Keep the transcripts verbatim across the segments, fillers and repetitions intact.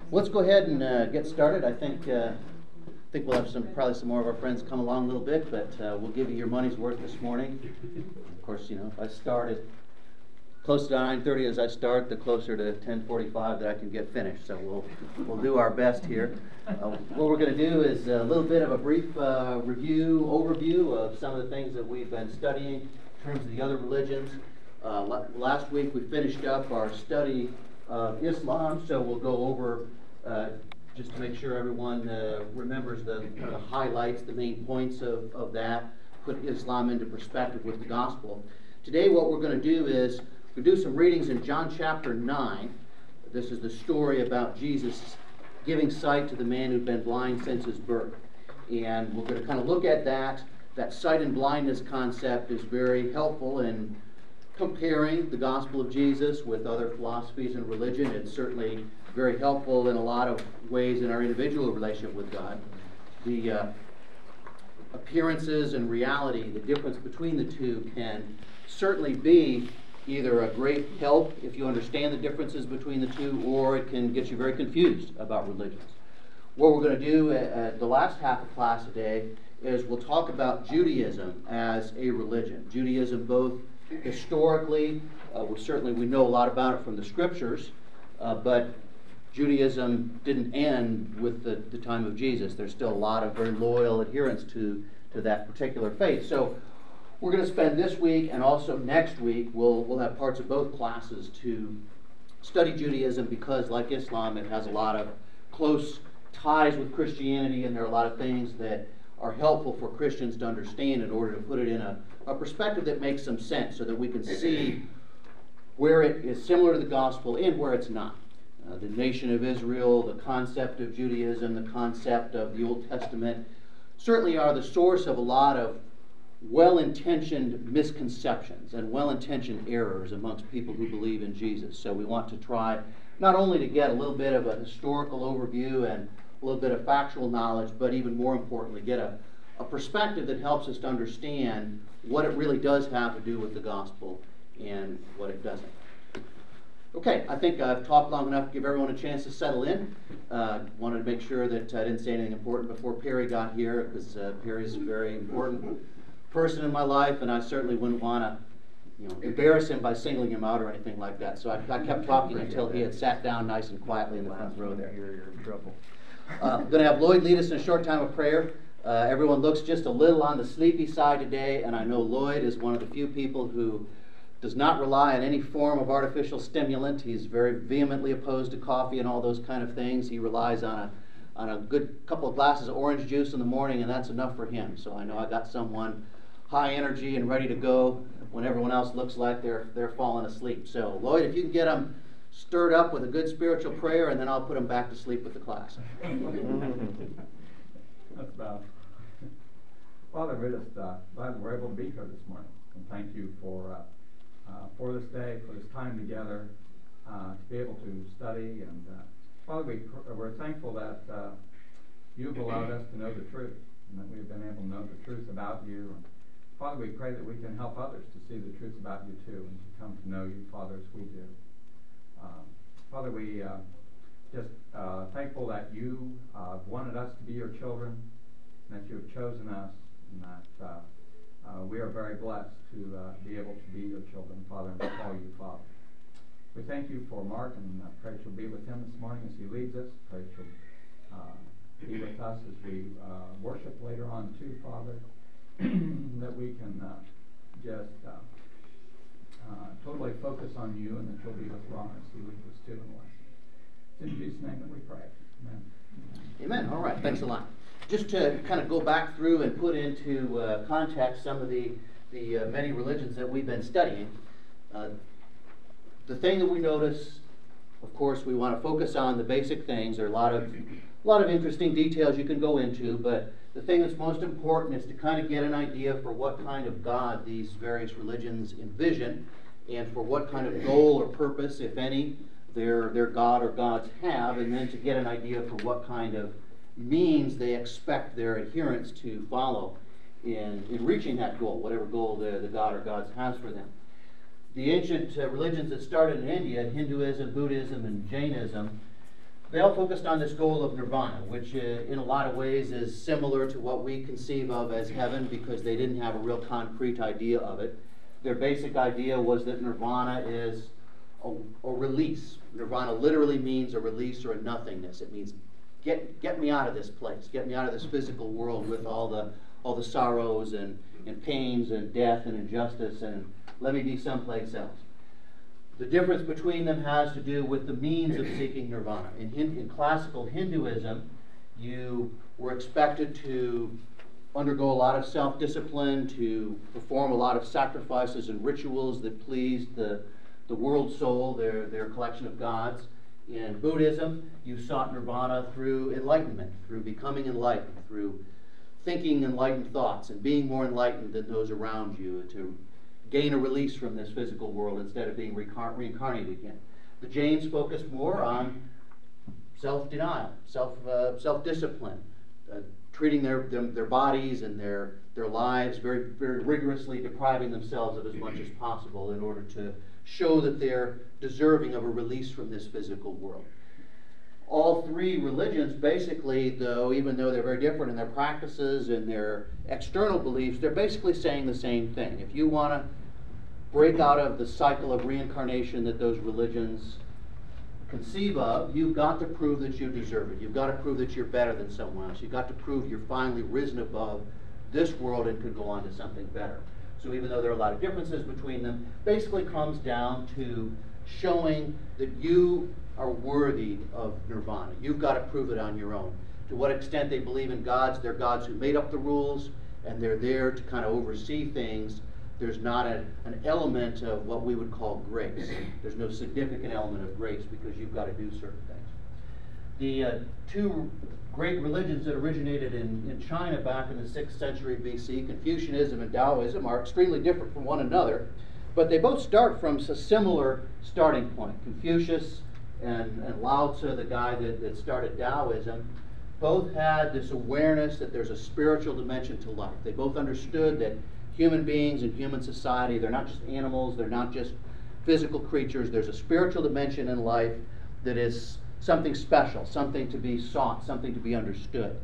Let's go ahead and uh, get started. I think uh, I think we'll have some probably some more of our friends come along a little bit, but uh, we'll give you your money's worth this morning. Of course, you know, if I start at close to nine thirty as I start, the closer to ten forty-five that I can get finished. So we'll we'll do our best here. Uh, what we're going to do is a little bit of a brief uh, review, overview of some of the things that we've been studying in terms of the other religions. Uh, last week we finished up our study of Islam, so we'll go over uh, just to make sure everyone uh, remembers the, the highlights, the main points of, of that, put Islam into perspective with the gospel. Today what we're going to do is we'll do some readings in John chapter nine. This is the story about Jesus giving sight to the man who'd been blind since his birth. And we're going to kind of look at that. That sight and blindness concept is very helpful in comparing the gospel of Jesus with other philosophies and religion. It's certainly very helpful in a lot of ways in our individual relationship with God. The uh, appearances and reality, the difference between the two can certainly be either a great help if you understand the differences between the two, or it can get you very confused about religions. What we're going to do at, at the last half of class today is we'll talk about Judaism as a religion. Judaism both historically, uh, we certainly we know a lot about it from the scriptures, uh, but Judaism didn't end with the, the time of Jesus. There's still a lot of very loyal adherents to, to that particular faith. So we're going to spend this week and also next week, we'll, we'll have parts of both classes to study Judaism because, like Islam, it has a lot of close ties with Christianity, and there are a lot of things that are helpful for Christians to understand in order to put it in a, a perspective that makes some sense so that we can see where it is similar to the gospel and where it's not. Uh, the nation of Israel, the concept of Judaism, the concept of the Old Testament certainly are the source of a lot of well-intentioned misconceptions and well-intentioned errors amongst people who believe in Jesus. So we want to try not only to get a little bit of a historical overview and a little bit of factual knowledge, but even more importantly, get a, a perspective that helps us to understand what it really does have to do with the gospel and what it doesn't. Okay, I think I've talked long enough to give everyone a chance to settle in. Uh, wanted to make sure that I didn't say anything important before Perry got here, because uh, Perry's a very important person in my life, and I certainly wouldn't want to you know, embarrass him by singling him out or anything like that. So I, I kept talking until he had sat down nice and quietly in the front row there. You're in trouble. Uh, I'm going to have Lloyd lead us in a short time of prayer. Uh, everyone looks just a little on the sleepy side today, and I know Lloyd is one of the few people who does not rely on any form of artificial stimulant. He's very vehemently opposed to coffee and all those kind of things. He relies on a on a good couple of glasses of orange juice in the morning, and that's enough for him. So I know I got someone high energy and ready to go when everyone else looks like they're they're falling asleep. So Lloyd, if you can get them stirred up with a good spiritual prayer, and then I'll put them back to sleep with the class. That's about. Father, we're just uh, glad we're able to be here this morning, and thank you for uh, uh, for this day, for this time together, uh, to be able to study. And uh, Father, we we're thankful that uh, you've allowed us to know the truth, and that we've been able to know the truth about you. And Father, we pray that we can help others to see the truth about you too, and to come to know you, Father, as we do. Uh, Father, we uh, just uh, thankful that you uh, wanted us to be your children, and that you have chosen us, and that uh, uh, we are very blessed to uh, be able to be your children, Father, and to call you Father. We thank you for Mark, and uh, pray that you'll be with him this morning as he leads us. Pray that you'll uh, be with us as we uh, worship later on too, Father, that we can uh, just uh, uh, totally focus on you, and that you'll be with Ron as he leads us too in the lesson. It's in Jesus' name that we pray. Amen. Amen. All right. Thanks a lot. Just to kind of go back through and put into uh, context some of the, the uh, many religions that we've been studying, uh, the thing that we notice, of course, we want to focus on the basic things. There are a lot of, a lot of interesting details you can go into, but the thing that's most important is to kind of get an idea for what kind of God these various religions envision, and for what kind of goal or purpose, if any, their, their God or gods have, and then to get an idea for what kind of means they expect their adherents to follow in, in reaching that goal, whatever goal the, the God or gods has for them. The ancient uh, religions that started in India, Hinduism, Buddhism, and Jainism, they all focused on this goal of nirvana, which uh, in a lot of ways is similar to what we conceive of as heaven, because they didn't have a real concrete idea of it. Their basic idea was that nirvana is a, a release. Nirvana literally means a release or a nothingness. It means get get me out of this place, get me out of this physical world with all the all the sorrows and, and pains and death and injustice, and let me be someplace else. The difference between them has to do with the means of seeking nirvana. In, in classical Hinduism, you were expected to undergo a lot of self-discipline, to perform a lot of sacrifices and rituals that pleased the, the world soul, their, their collection of gods. In Buddhism, you sought nirvana through enlightenment, through becoming enlightened, through thinking enlightened thoughts and being more enlightened than those around you, to gain a release from this physical world instead of being recar- reincarnated again. The Jains focused more on self-denial, self, uh, self-discipline, uh, treating their, their their bodies and their their lives very very rigorously, depriving themselves of as much as possible in order to show that they're deserving of a release from this physical world. All three religions, basically, though, even though they're very different in their practices and their external beliefs, they're basically saying the same thing. If you want to break out of the cycle of reincarnation that those religions conceive of, you've got to prove that you deserve it. You've got to prove that you're better than someone else. You've got to prove you're finally risen above this world and could go on to something better. So even though there are a lot of differences between them, basically comes down to showing that you are worthy of nirvana. You've got to prove it on your own. To what extent they believe in gods, they're gods who made up the rules, and they're there to kind of oversee things. There's not a, an element of what we would call grace. There's no significant element of grace because you've got to do certain things. The uh, two great religions that originated in, in China back in the sixth century B C, Confucianism and Taoism, are extremely different from one another, but they both start from a similar starting point. Confucius and, and Lao Tzu, the guy that, that started Taoism, both had this awareness that there's a spiritual dimension to life. They both understood that human beings and human society, they're not just animals, they're not just physical creatures. There's a spiritual dimension in life that is something special, something to be sought, something to be understood.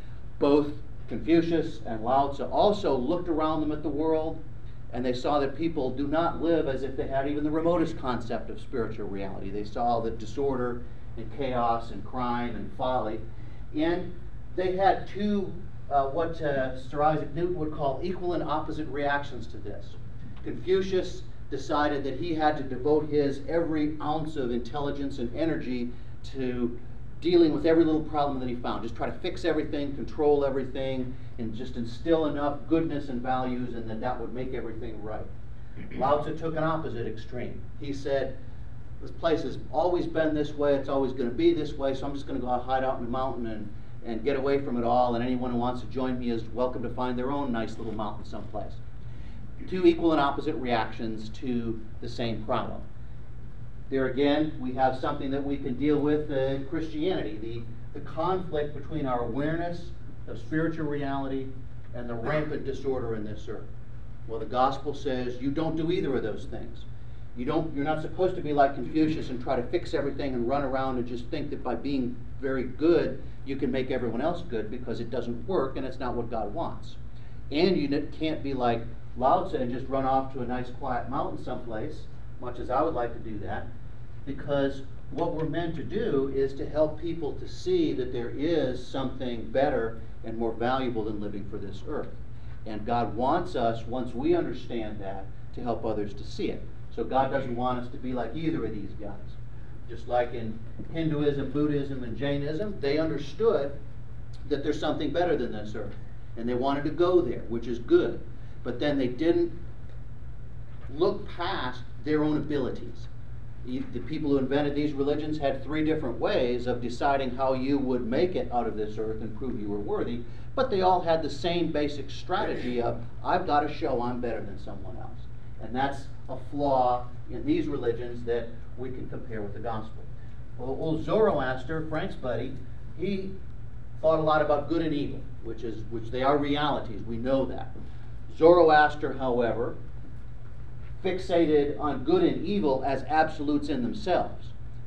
Both Confucius and Lao Tzu also looked around them at the world, and they saw that people do not live as if they had even the remotest concept of spiritual reality. They saw the disorder and chaos and crime and folly, and they had two Uh, what uh, Sir Isaac Newton would call equal and opposite reactions to this. Confucius decided that he had to devote his every ounce of intelligence and energy to dealing with every little problem that he found. Just try to fix everything, control everything, and just instill enough goodness and values, and then that would make everything right. Lao Tzu took an opposite extreme. He said, this place has always been this way, it's always going to be this way, so I'm just going to go out, hide out in the mountain and and get away from it all, and anyone who wants to join me is welcome to find their own nice little mountain someplace. Two equal and opposite reactions to the same problem. There again, we have something that we can deal with in Christianity, the, the conflict between our awareness of spiritual reality and the rampant disorder in this earth. Well, the gospel says you don't do either of those things. You don't, you're not supposed to be like Confucius and try to fix everything and run around and just think that by being very good you can make everyone else good, because it doesn't work and it's not what God wants. And you can't be like Lao Tzu and just run off to a nice quiet mountain someplace, much as I would like to do that, because what we're meant to do is to help people to see that there is something better and more valuable than living for this earth. And God wants us, once we understand that, to help others to see it. So God doesn't want us to be like either of these guys. Just like in Hinduism, Buddhism, and Jainism, they understood that there's something better than this earth. And they wanted to go there, which is good. But then they didn't look past their own abilities. The people who invented these religions had three different ways of deciding how you would make it out of this earth and prove you were worthy, but they all had the same basic strategy of, I've got to show I'm better than someone else. And that's a flaw in these religions that we can compare with the gospel. Well, old Zoroaster, Frank's buddy, he thought a lot about good and evil, which is which they are realities. We know that. Zoroaster, however, fixated on good and evil as absolutes in themselves.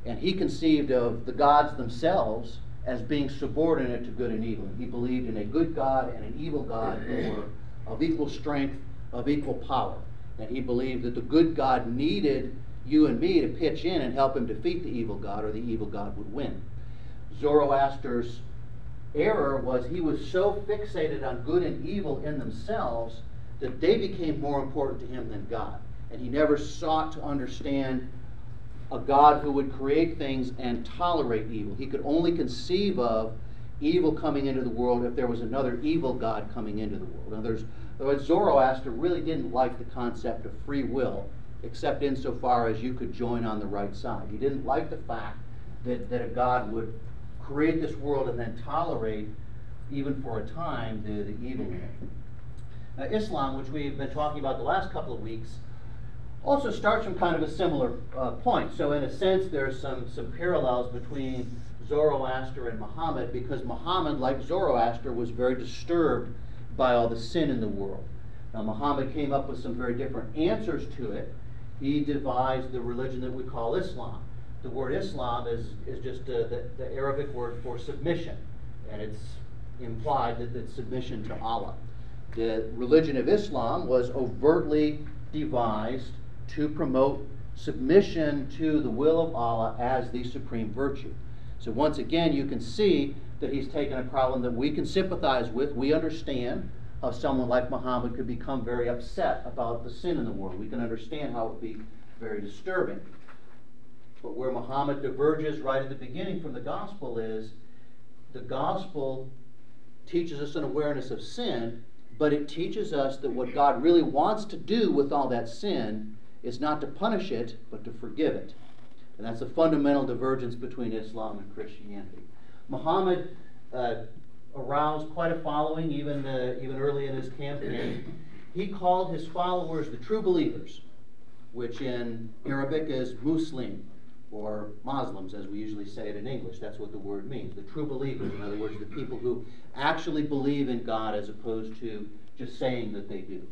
And he conceived of the gods themselves as being subordinate to good and evil. He believed in a good God and an evil God who were of equal strength, of equal power. And he believed that the good God needed you and me to pitch in and help him defeat the evil God, or the evil God would win. Zoroaster's error was he was so fixated on good and evil in themselves that they became more important to him than God. And he never sought to understand a God who would create things and tolerate evil. He could only conceive of evil coming into the world if there was another evil God coming into the world. In other words, in other words, Zoroaster really didn't like the concept of free will, except insofar as you could join on the right side. He didn't like the fact that, that a God would create this world and then tolerate, even for a time, the, the evil in it. Now, Islam, which we've been talking about the last couple of weeks, also starts from kind of a similar uh, point. So in a sense, there's some, some parallels between Zoroaster and Muhammad, because Muhammad, like Zoroaster, was very disturbed by all the sin in the world. Now, Muhammad came up with some very different answers to it. He devised the religion that we call Islam. The word Islam is, is just uh, the, the Arabic word for submission, and it's implied that it's submission to Allah. The religion of Islam was overtly devised to promote submission to the will of Allah as the supreme virtue. So once again, you can see that he's taken a problem that we can sympathize with. We understand how someone like Muhammad could become very upset about the sin in the world. We can understand how it would be very disturbing. But where Muhammad diverges right at the beginning from the gospel is the gospel teaches us an awareness of sin, but it teaches us that what God really wants to do with all that sin is not to punish it, but to forgive it. And that's a fundamental divergence between Islam and Christianity. Muhammad uh, aroused quite a following even, uh, even early in his campaign. He called his followers the true believers, which in Arabic is Muslim, or Muslims, as we usually say it in English. That's what the word means, the true believers. In other words, the people who actually believe in God as opposed to just saying that they do.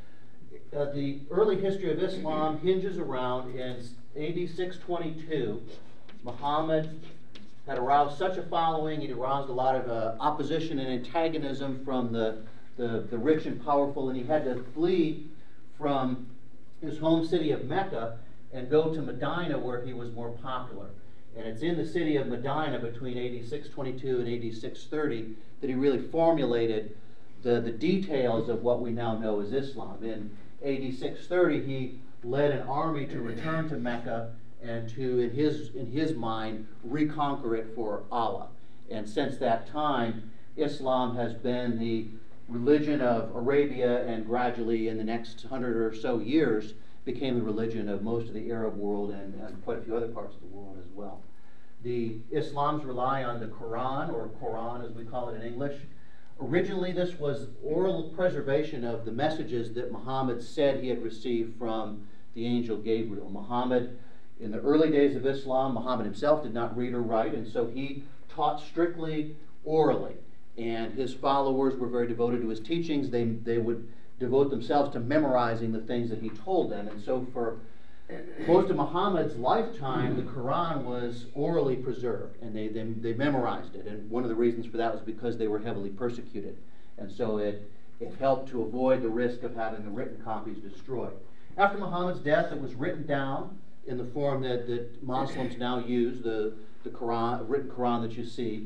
Uh, the early history of Islam hinges around in A D six twenty-two. Muhammad had aroused such a following, he'd aroused a lot of uh, opposition and antagonism from the, the, the rich and powerful, and he had to flee from his home city of Mecca and go to Medina, where he was more popular. And it's in the city of Medina between A D six twenty-two and A D six thirty that he really formulated the, the details of what we now know as Islam. In A D six thirty, he led an army to return to Mecca and to, in his, in his mind, reconquer it for Allah. And since that time, Islam has been the religion of Arabia, and gradually in the next hundred or so years became the religion of most of the Arab world and, and quite a few other parts of the world as well. The Islams rely on the Quran, or Quran as we call it in English. Originally, this was oral preservation of the messages that Muhammad said he had received from the angel Gabriel. Muhammad, in the early days of Islam, Muhammad himself did not read or write, and so he taught strictly orally. And his followers were very devoted to his teachings. They, they would devote themselves to memorizing the things that he told them. And so for most of Muhammad's lifetime, the Quran was orally preserved, and they, they, they memorized it. And one of the reasons for that was because they were heavily persecuted. And so it, it helped to avoid the risk of having the written copies destroyed. After Muhammad's death, it was written down in the form that, that Muslims now use, the, the Quran, written Quran that you see.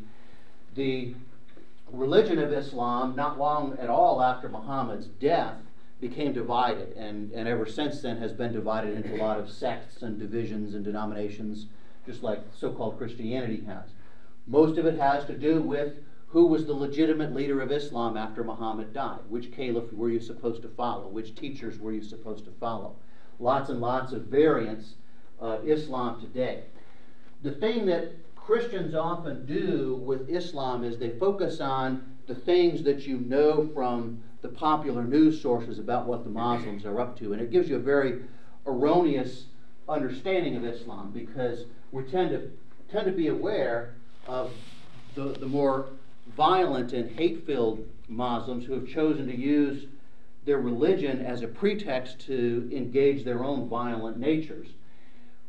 The religion of Islam, not long at all after Muhammad's death, became divided, and, and ever since then has been divided into a lot of sects and divisions and denominations, just like so-called Christianity has. Most of it has to do with who was the legitimate leader of Islam after Muhammad died. Which caliph were you supposed to follow? Which teachers were you supposed to follow? Lots and lots of variants of Islam today. The thing that Christians often do with Islam is they focus on the things that you know from the popular news sources about what the Muslims are up to. And it gives you a very erroneous understanding of Islam, because we tend to tend to be aware of the, the more violent and hate-filled Muslims who have chosen to use their religion as a pretext to engage their own violent natures.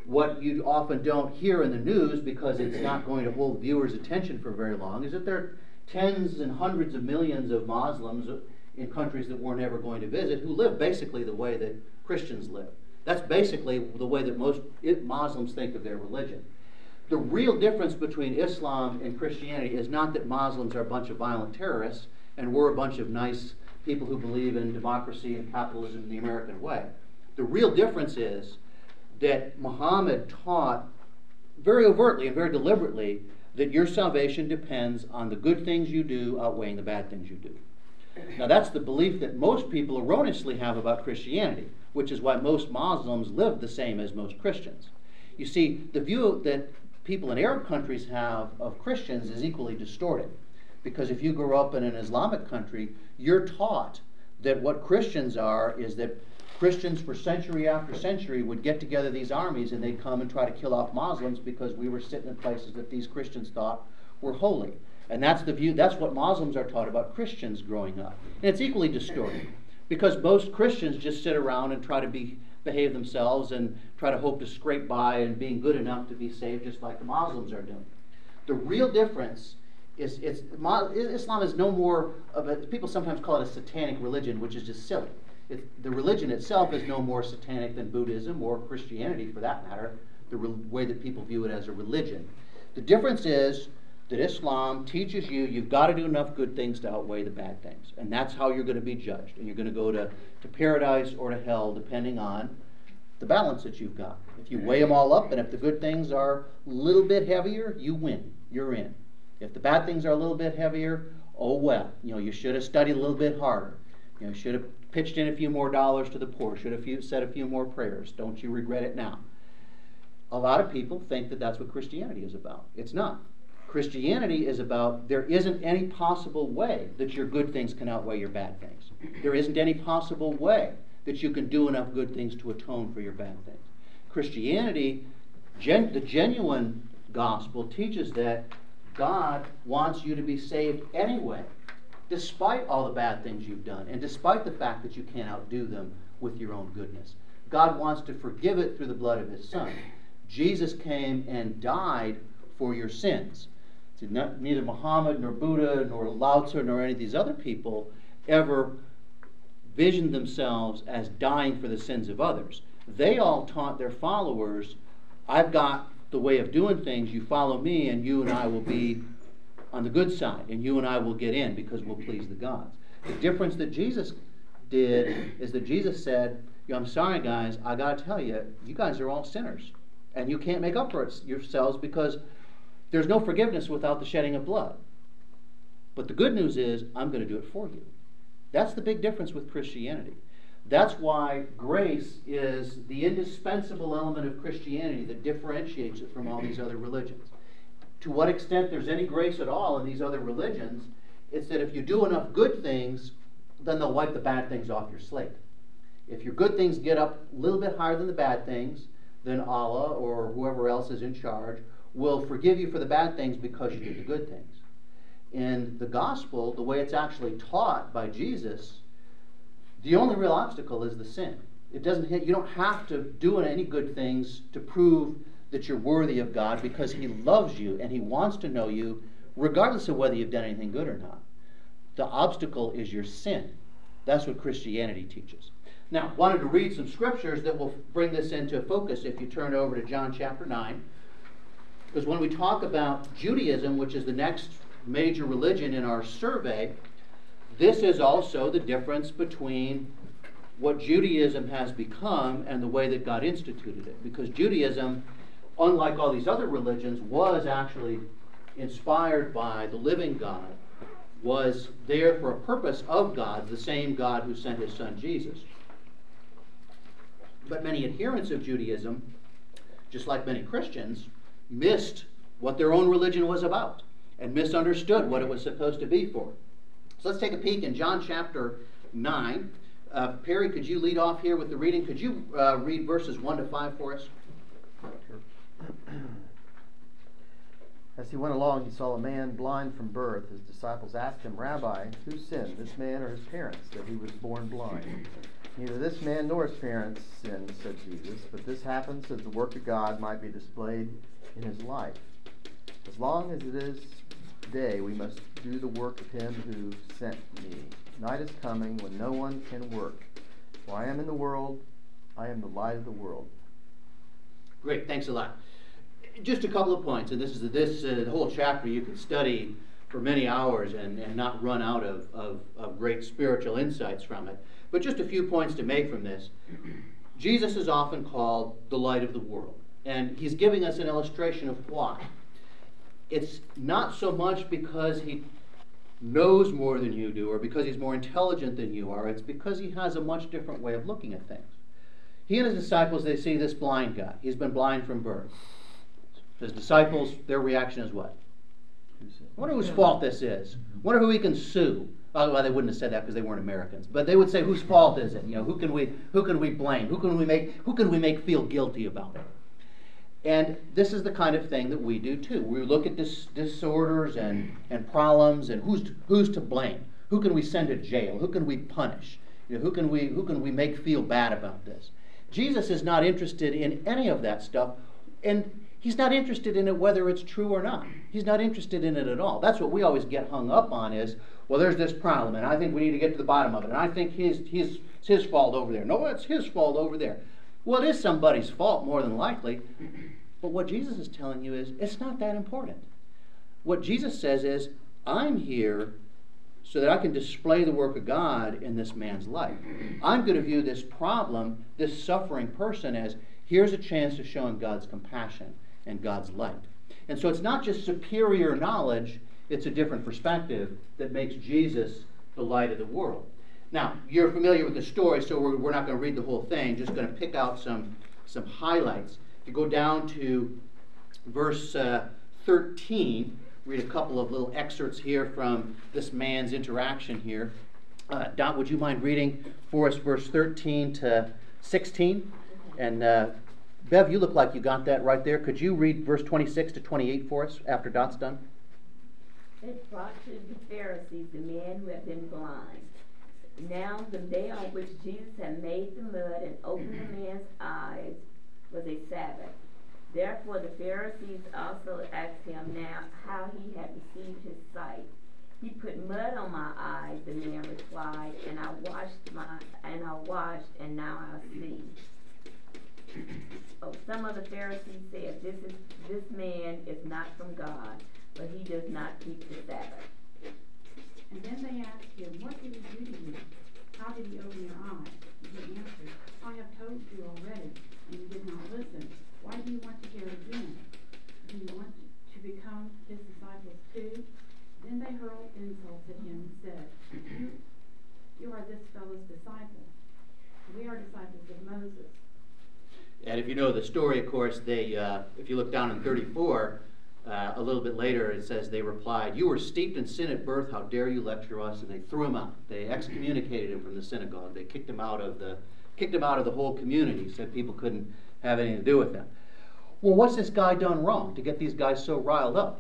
what you often don't hear in the news, because it's not going to hold viewers' attention for very long, is that there are tens and hundreds of millions of Muslims in countries that we're never going to visit who live basically the way that Christians live. That's basically the way that most Muslims think of their religion. The real difference between Islam and Christianity is not that Muslims are a bunch of violent terrorists and we're a bunch of nice people who believe in democracy and capitalism in the American way. The real difference is that Muhammad taught very overtly and very deliberately that your salvation depends on the good things you do outweighing the bad things you do. Now that's the belief that most people erroneously have about Christianity, which is why most Muslims live the same as most Christians. You see, the view that people in Arab countries have of Christians is equally distorted. Because if you grow up in an Islamic country, you're taught that what Christians are is that Christians for century after century would get together these armies and they'd come and try to kill off Muslims because we were sitting in places that these Christians thought were holy. And that's the view, that's what Muslims are taught about Christians growing up. And it's equally distorted because most Christians just sit around and try to be, behave themselves and try to hope to scrape by and being good enough to be saved just like the Muslims are doing. The real difference is it's, Islam is no more of a, people sometimes call it a satanic religion, which is just silly. It, the religion itself is no more satanic than Buddhism or Christianity for that matter, the re- way that people view it as a religion. The difference is that Islam teaches you you've got to do enough good things to outweigh the bad things. And that's how you're going to be judged. And you're going to go to, to paradise or to hell depending on the balance that you've got. If you weigh them all up and if the good things are a little bit heavier, you win. You're in. If the bad things are a little bit heavier, oh well. You know, you should have studied a little bit harder. You know, should have pitched in a few more dollars to the poor, should have said a few more prayers. Don't you regret it now? A lot of people think that that's what Christianity is about. It's not. Christianity is about there isn't any possible way that your good things can outweigh your bad things. There isn't any possible way that you can do enough good things to atone for your bad things. Christianity, gen- the genuine gospel, teaches that God wants you to be saved anyway, despite all the bad things you've done, and despite the fact that you can't outdo them with your own goodness. God wants to forgive it through the blood of His Son. Jesus came and died for your sins. See, not, neither Muhammad, nor Buddha, nor Lao Tzu, nor any of these other people ever visioned themselves as dying for the sins of others. They all taught their followers, I've got the way of doing things, you follow me, and you and I will be on the good side, and you and I will get in because we'll please the gods. The difference that Jesus did is that Jesus said, I'm sorry guys, I got to tell you, you guys are all sinners. And you can't make up for it yourselves because there's no forgiveness without the shedding of blood. But the good news is, I'm going to do it for you. That's the big difference with Christianity. That's why grace is the indispensable element of Christianity that differentiates it from all these other religions. To what extent there's any grace at all in these other religions, it's that if you do enough good things, then they'll wipe the bad things off your slate. If your good things get up a little bit higher than the bad things, then Allah or whoever else is in charge will forgive you for the bad things because you did the good things. In the gospel, the way it's actually taught by Jesus, the only real obstacle is the sin. It doesn't hit, you don't have to do any good things to prove that you're worthy of God because He loves you and He wants to know you regardless of whether you've done anything good or not. The obstacle is your sin. That's what Christianity teaches. Now, I wanted to read some scriptures that will bring this into focus if you turn over to John chapter nine. Because when we talk about Judaism, which is the next major religion in our survey, this is also the difference between what Judaism has become and the way that God instituted it. Because Judaism, unlike all these other religions, was actually inspired by the living God, was there for a purpose of God, the same God who sent His Son Jesus. But many adherents of Judaism, just like many Christians, missed what their own religion was about and misunderstood what it was supposed to be for. So let's take a peek in John chapter nine. Uh, Perry, could you lead off here with the reading? Could you uh, read verses one to five for us? As he went along, he saw a man blind from birth. His disciples asked him, Rabbi, who sinned, this man or his parents, that he was born blind? Neither this man nor his parents sinned, said Jesus, but this happened so that the work of God might be displayed in his life. As long as it is day, we must do the work of him who sent me. Night is coming when no one can work. For I am in the world, I am the light of the world. Great, thanks a lot. Just a couple of points, and this is this uh, the whole chapter you could study for many hours and, and not run out of, of, of great spiritual insights from it. But just a few points to make from this. Jesus is often called the light of the world, and he's giving us an illustration of why. It's not so much because he knows more than you do or because he's more intelligent than you are. It's because he has a much different way of looking at things. He and his disciples, they see this blind guy. He's been blind from birth. His disciples, their reaction is what? I wonder whose fault this is. I wonder who he can sue. Well, well, they wouldn't have said that because they weren't Americans, but they would say, "Whose fault is it? You know, who can we who can we blame? Who can we make who can we make feel guilty about it?" And this is the kind of thing that we do too. We look at dis- disorders and, and problems and who's to, who's to blame? Who can we send to jail? Who can we punish? You know, who can we who can we make feel bad about this? Jesus is not interested in any of that stuff, and he's not interested in it whether it's true or not. He's not interested in it at all. That's what we always get hung up on is, well, there's this problem, and I think we need to get to the bottom of it, and I think his, his, it's his fault over there. No, it's his fault over there. Well, it is somebody's fault more than likely, but what Jesus is telling you is, it's not that important. What Jesus says is, I'm here so that I can display the work of God in this man's life. I'm going to view this problem, this suffering person, as here's a chance to show him God's compassion and God's light. And so it's not just superior knowledge, it's a different perspective that makes Jesus the light of the world. Now, you're familiar with the story, so we're, we're not going to read the whole thing, just going to pick out some, some highlights. If you go down to verse uh, thirteen, read a couple of little excerpts here from this man's interaction here. Uh, Don, would you mind reading for us verse thirteen to sixteen? And uh, Bev, you look like you got that right there. Could you read verse twenty-six to twenty-eight for us after Dot's done? It brought to the Pharisees the man who had been blind. Now the day on which Jesus had made the mud and opened the man's eyes was a Sabbath. Therefore the Pharisees also asked him now how he had received his sight. He put mud on my eyes, the man replied, and I washed my and I washed, and now I see. Oh, some of the Pharisees said, This is this man is not from God, but he does not keep the Sabbath. And then they asked him, What did he do to you? How did he open your eyes? And he answered, I have told you already, and you did not listen. Why do you want to hear again? Do you want to become his disciples too? Then they hurled insults at him and said, You, you are this fellow's disciple. We are disciples of Moses. And if you know the story, of course, they, uh, if you look down in thirty-four, uh, a little bit later, it says they replied, You were steeped in sin at birth, how dare you lecture us? And they threw him out. They excommunicated him from the synagogue. They kicked him out of the, kicked him out of the whole community, said people couldn't have anything to do with him. Well, what's this guy done wrong to get these guys so riled up?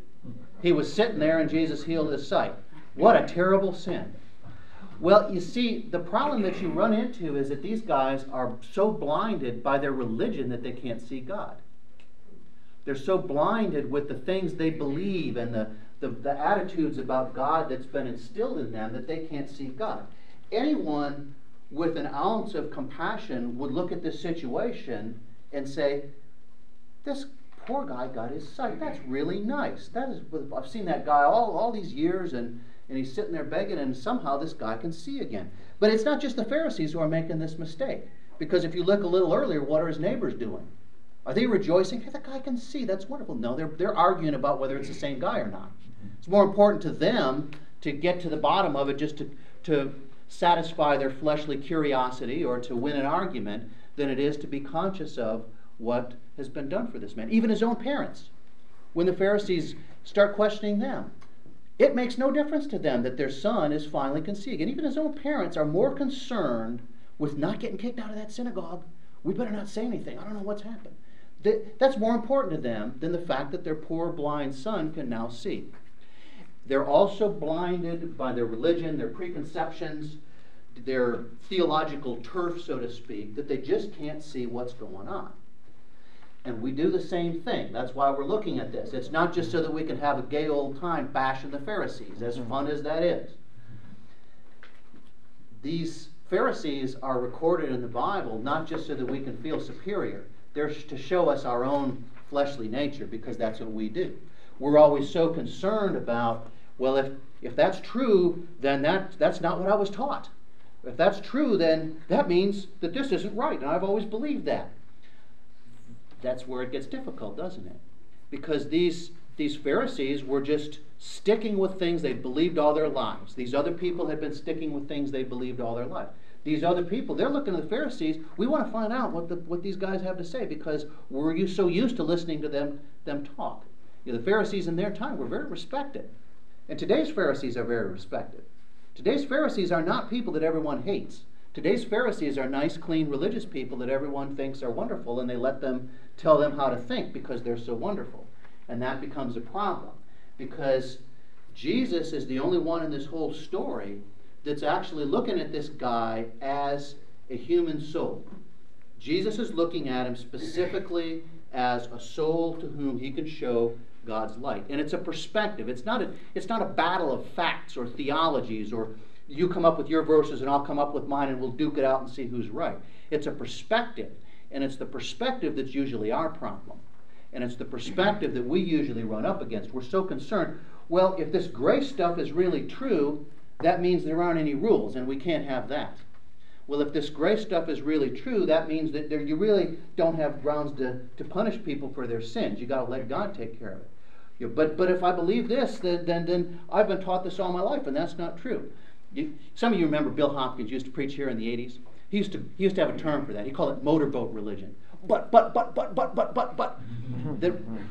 He was sitting there and Jesus healed his sight. What a terrible sin. Well, you see, the problem that you run into is that these guys are so blinded by their religion that they can't see God. They're so blinded with the things they believe and the, the, the attitudes about God that's been instilled in them that they can't see God. Anyone with an ounce of compassion would look at this situation and say, this poor guy got his sight. That's really nice. That is, I've seen that guy all, all these years, and And he's sitting there begging, and somehow this guy can see again. But it's not just the Pharisees who are making this mistake. Because if you look a little earlier, what are his neighbors doing? Are they rejoicing? Hey, that guy can see. That's wonderful. No, they're, they're arguing about whether it's the same guy or not. It's more important to them to get to the bottom of it, just to, to satisfy their fleshly curiosity or to win an argument, than it is to be conscious of what has been done for this man. Even his own parents. When the Pharisees start questioning them, it makes no difference to them that their son is finally can see again. Even his own parents are more concerned with not getting kicked out of that synagogue. We better not say anything. I don't know what's happened. That's more important to them than the fact that their poor blind son can now see. They're also blinded by their religion, their preconceptions. their theological turf, so to speak, that they just can't see what's going on. And we do the same thing. That's why we're looking at this. It's not just so that we can have a gay old time bashing the Pharisees, as fun as that is. These Pharisees are recorded in the Bible not just so that we can feel superior. They're to show us our own fleshly nature, because that's what we do. We're always so concerned about, well, if, if that's true, then that, that's not what I was taught. If that's true, then that means that this isn't right, and I've always believed that. That's where it gets difficult, doesn't it? Because these, these Pharisees were just sticking with things they'd believed all their lives. These other people had been sticking with things they believed all their life. These other people, they're looking at the Pharisees. We want to find out what the, what these guys have to say, because we're you so used to listening to them them talk. You know, the Pharisees in their time were very respected, and today's Pharisees are very respected. Today's Pharisees are not people that everyone hates. Today's Pharisees are nice, clean, religious people that everyone thinks are wonderful, and they let them tell them how to think because they're so wonderful, and that becomes a problem, because Jesus is the only one in this whole story that's actually looking at this guy as a human soul. Jesus is looking at him specifically as a soul to whom he can show God's light. And it's a perspective. It's not a, it's not a battle of facts or theologies, or you come up with your verses and I'll come up with mine and we'll duke it out and see who's right. It's a perspective. And it's the perspective that's usually our problem. And it's the perspective that we usually run up against. We're so concerned, well, if this grace stuff is really true, that means there aren't any rules, and we can't have that. Well, if this grace stuff is really true, that means that there, you really don't have grounds to, to punish people for their sins. You've got to let God take care of it. You know, but, but if I believe this, then, then, then I've been taught this all my life, and that's not true. You, some of you remember Bill Hopkins used to preach here in the eighties. He used to, he used to have a term for that. He called it motorboat religion. But, but, but, but, but, but, but, but. That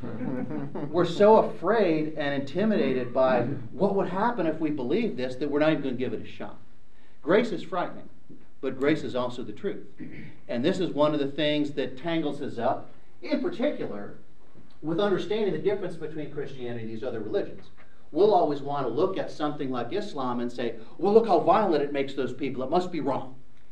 we're so afraid and intimidated by what would happen if we believe this that we're not even going to give it a shot. Grace is frightening, but grace is also the truth. And this is one of the things that tangles us up, in particular, with understanding the difference between Christianity and these other religions. We'll always want to look at something like Islam and say, well, look how violent it makes those people. It must be wrong.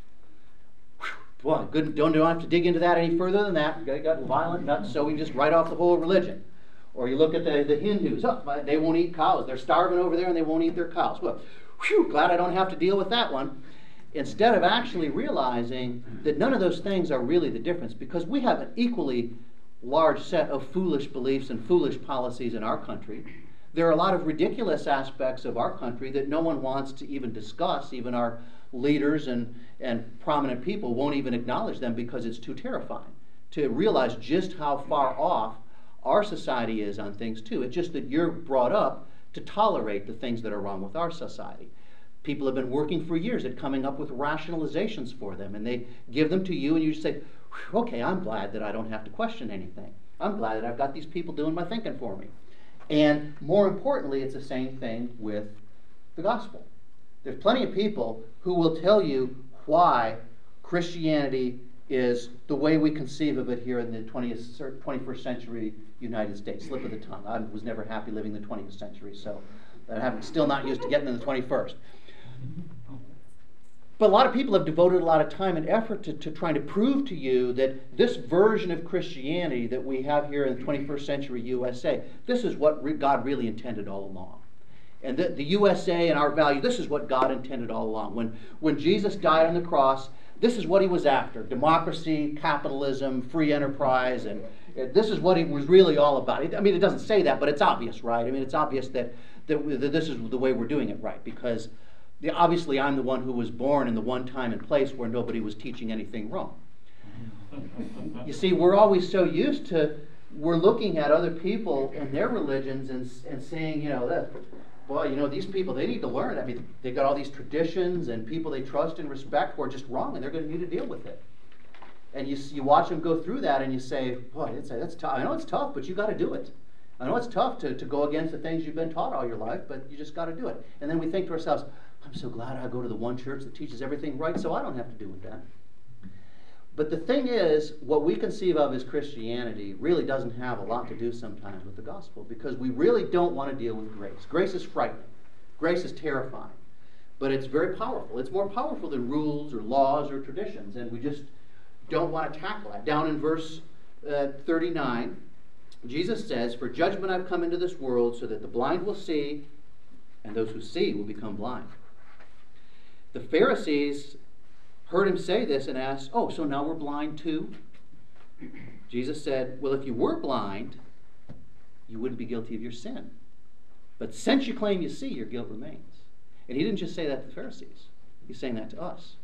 Well, good, don't, don't have to dig into that any further than that. They got violent nuts, so we can just write off the whole religion. Or you look at the, the Hindus. Oh, they won't eat cows. They're starving over there and they won't eat their cows. Well, whew, glad I don't have to deal with that one. Instead of actually realizing that none of those things are really the difference, because we have an equally large set of foolish beliefs and foolish policies in our country. There are a lot of ridiculous aspects of our country that no one wants to even discuss. Even our leaders and, and prominent people won't even acknowledge them because it's too terrifying to realize just how far off our society is on things too. It's just that you're brought up to tolerate the things that are wrong with our society. People have been working for years at coming up with rationalizations for them, and they give them to you and you just say, okay, I'm glad that I don't have to question anything. I'm glad that I've got these people doing my thinking for me. And more importantly, it's the same thing with the gospel. There's plenty of people who will tell you why Christianity is the way we conceive of it here in the twentieth, twenty-first century United States. Slip of the tongue. I was never happy living in the twentieth century, so I'm still not used to getting in the twenty-first. But a lot of people have devoted a lot of time and effort to, to trying to prove to you that this version of Christianity that we have here in the twenty-first century U S A, this is what re- God really intended all along. And the, the U S A and our value, this is what God intended all along. When, when Jesus died on the cross, this is what he was after. Democracy, capitalism, free enterprise, and this is what he was really all about. I mean, it doesn't say that, but it's obvious, right? I mean, it's obvious that, that, that this is the way we're doing it right, because the, obviously I'm the one who was born in the one time and place where nobody was teaching anything wrong. You see, we're always so used to, we're looking at other people and their religions and, and saying, you know, that, well, you know, these people, they need to learn. I mean, they've got all these traditions and people they trust and respect who are just wrong, and they're going to need to deal with it. And you you watch them go through that, and you say, boy, that's, that's tough. I know it's tough, but you got to do it. I know it's tough to, to go against the things you've been taught all your life, but you just got to do it. And then we think to ourselves, I'm so glad I go to the one church that teaches everything right, so I don't have to deal with that. But the thing is, what we conceive of as Christianity really doesn't have a lot to do sometimes with the gospel, because we really don't want to deal with grace. Grace is frightening. Grace is terrifying. But it's very powerful. It's more powerful than rules or laws or traditions, and we just don't want to tackle that. Down in verse uh, thirty-nine, Jesus says, "For judgment I've come into this world, so that the blind will see, and those who see will become blind." The Pharisees heard him say this and asked, "Oh, so now we're blind too?" Jesus said, "Well, if you were blind, you wouldn't be guilty of your sin. But since you claim you see, your guilt remains." And he didn't just say that to the Pharisees. He's saying that to us.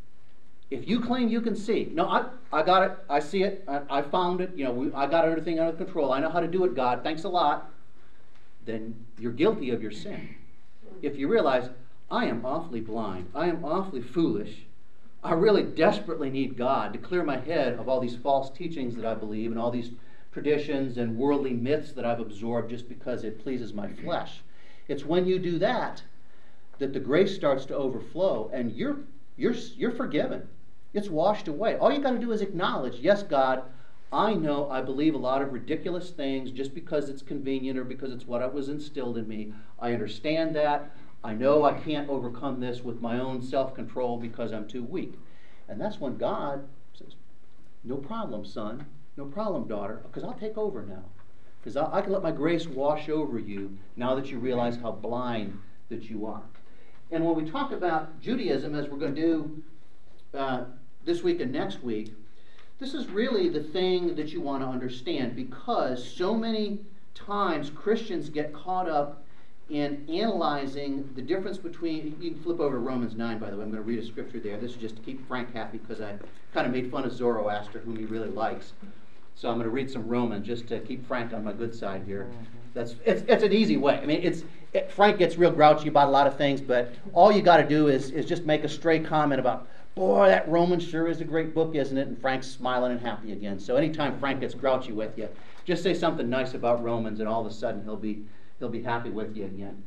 If you claim you can see, no, I, I got it, I see it, I, I found it, you know, we, I got everything under control, I know how to do it, God, thanks a lot, then you're guilty of your sin. If you realize, I am awfully blind, I am awfully foolish, I really desperately need God to clear my head of all these false teachings that I believe and all these traditions and worldly myths that I've absorbed just because it pleases my flesh. It's when you do that that the grace starts to overflow and you're you're you're forgiven. It's washed away. All you got to do is acknowledge, yes, God, I know I believe a lot of ridiculous things just because it's convenient or because it's what was instilled in me. I understand that. I know I can't overcome this with my own self-control because I'm too weak. And that's when God says, no problem, son. No problem, daughter, because I'll take over now. Because I, I can let my grace wash over you now that you realize how blind that you are. And when we talk about Judaism, as we're going to do uh, this week and next week, this is really the thing that you want to understand, because so many times Christians get caught up in analyzing the difference between, you can flip over to Romans nine, by the way, I'm going to read a scripture there. This is just to keep Frank happy because I kind of made fun of Zoroaster, whom he really likes. So I'm going to read some Romans just to keep Frank on my good side here. That's it's, it's an easy way. I mean, it's it, Frank gets real grouchy about a lot of things, but all you got to do is is just make a stray comment about, boy, that Romans sure is a great book, isn't it? And Frank's smiling and happy again. So anytime Frank gets grouchy with you, just say something nice about Romans, and all of a sudden he'll be he'll be happy with you again.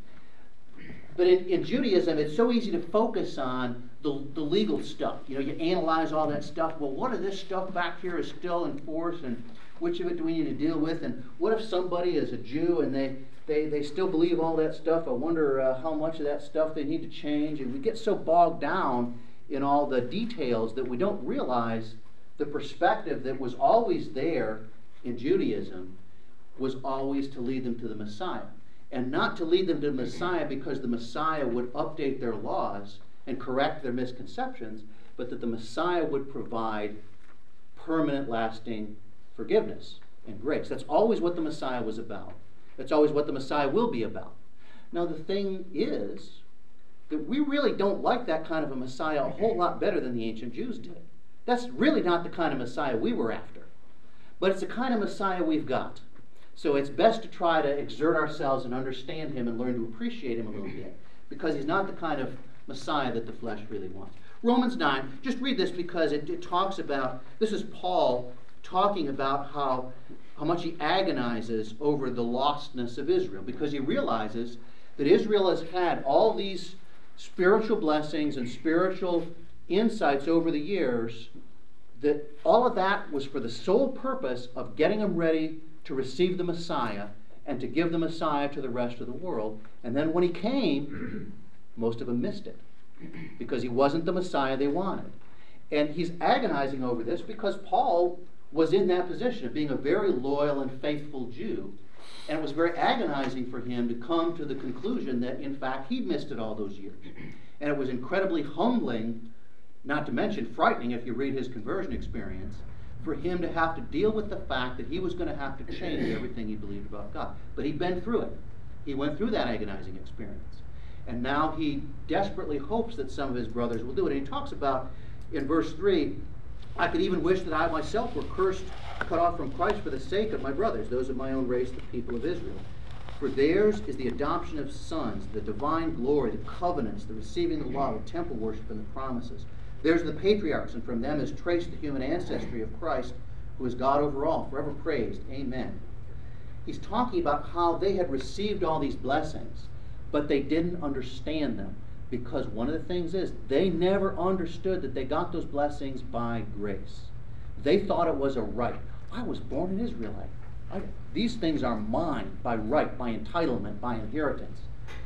But in, in Judaism, it's so easy to focus on the, the legal stuff. You know, you analyze all that stuff. Well, what of this stuff back here is still in force, and which of it do we need to deal with? And what if somebody is a Jew and they, they, they still believe all that stuff? I wonder uh, how much of that stuff they need to change. And we get so bogged down in all the details that we don't realize the perspective that was always there in Judaism was always to lead them to the Messiah. And not to lead them to the Messiah because the Messiah would update their laws and correct their misconceptions, but that the Messiah would provide permanent, lasting forgiveness and grace. That's always what the Messiah was about. That's always what the Messiah will be about. Now the thing is that we really don't like that kind of a Messiah a whole lot better than the ancient Jews did. That's really not the kind of Messiah we were after. But it's the kind of Messiah we've got. So it's best to try to exert ourselves and understand him and learn to appreciate him a little bit, because he's not the kind of Messiah that the flesh really wants. Romans nine, just read this because it, it talks about, this is Paul talking about how, how much he agonizes over the lostness of Israel, because he realizes that Israel has had all these spiritual blessings and spiritual insights over the years, that all of that was for the sole purpose of getting them ready to receive the Messiah and to give the Messiah to the rest of the world. And then when he came, most of them missed it because he wasn't the Messiah they wanted. And he's agonizing over this because Paul was in that position of being a very loyal and faithful Jew. And it was very agonizing for him to come to the conclusion that, in fact, he missed it all those years. And it was incredibly humbling, not to mention frightening if you read his conversion experience, for him to have to deal with the fact that he was going to have to change everything he believed about God. But he'd been through it. He went through that agonizing experience. And now he desperately hopes that some of his brothers will do it. And he talks about, in verse three, I could even wish that I myself were cursed, cut off from Christ for the sake of my brothers, those of my own race, the people of Israel. For theirs is the adoption of sons, the divine glory, the covenants, the receiving the law, the temple worship, and the promises. There's the patriarchs, and from them is traced the human ancestry of Christ, who is God over all, forever praised. Amen. He's talking about how they had received all these blessings, but they didn't understand them, because one of the things is they never understood that they got those blessings by grace. They thought it was a right. I was born an Israelite. I, these things are mine by right, by entitlement, by inheritance.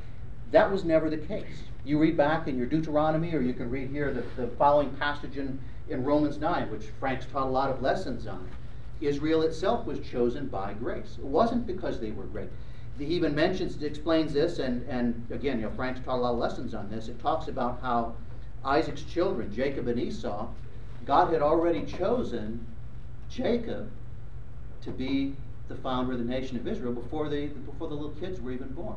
That was never the case. You read back in your Deuteronomy, or you can read here the, the following passage in, in Romans nine, which Frank's taught a lot of lessons on. Israel itself was chosen by grace. It wasn't because they were great. He even mentions, explains this, and, and again, you know, Frank's taught a lot of lessons on this. It talks about how Isaac's children, Jacob and Esau, God had already chosen Jacob to be the founder of the nation of Israel before the, before the little kids were even born.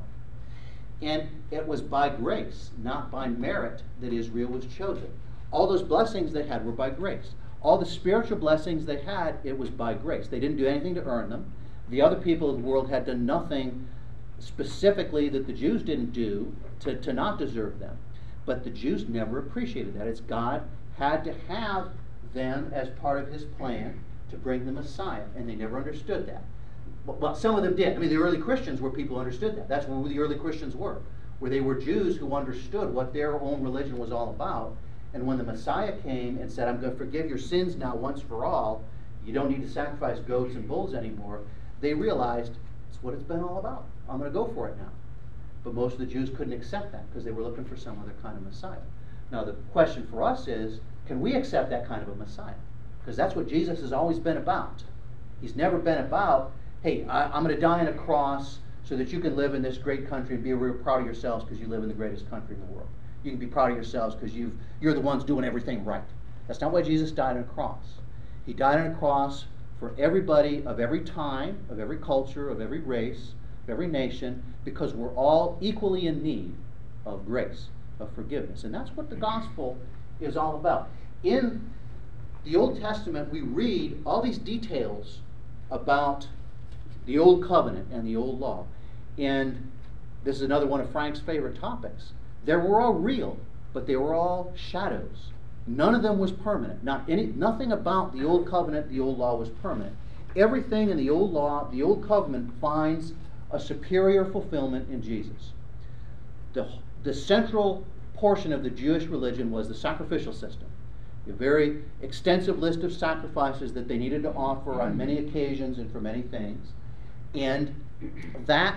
And it was by grace, not by merit, that Israel was chosen. All those blessings they had were by grace. All the spiritual blessings they had, it was by grace. They didn't do anything to earn them. The other people of the world had done nothing specifically that the Jews didn't do to, to not deserve them. But the Jews never appreciated that. It's God had to have them as part of his plan to bring the Messiah, and they never understood that. Well, some of them did. I mean, the early Christians were people who understood that. That's who the early Christians were, where they were Jews who understood what their own religion was all about. And when the Messiah came and said, I'm going to forgive your sins now once for all, you don't need to sacrifice goats and bulls anymore, they realized it's what it's been all about. I'm going to go for it now. But most of the Jews couldn't accept that because they were looking for some other kind of Messiah. Now the question for us is, can we accept that kind of a Messiah? Because that's what Jesus has always been about. He's never been about, hey, I, I'm going to die on a cross so that you can live in this great country and be real proud of yourselves because you live in the greatest country in the world. You can be proud of yourselves because you've you're the ones doing everything right. That's not why Jesus died on a cross. He died on a cross for everybody of every time, of every culture, of every race, of every nation, because we're all equally in need of grace, of forgiveness. And that's what the gospel is all about. In the Old Testament, we read all these details about the Old Covenant and the Old Law. And this is another one of Frank's favorite topics. They were all real, but they were all shadows. None of them was permanent. Not any, nothing about the Old Covenant, the Old Law was permanent. Everything in the Old Law, the Old Covenant finds a superior fulfillment in Jesus. The, the central portion of the Jewish religion was the sacrificial system. A very extensive list of sacrifices that they needed to offer on many occasions and for many things. And that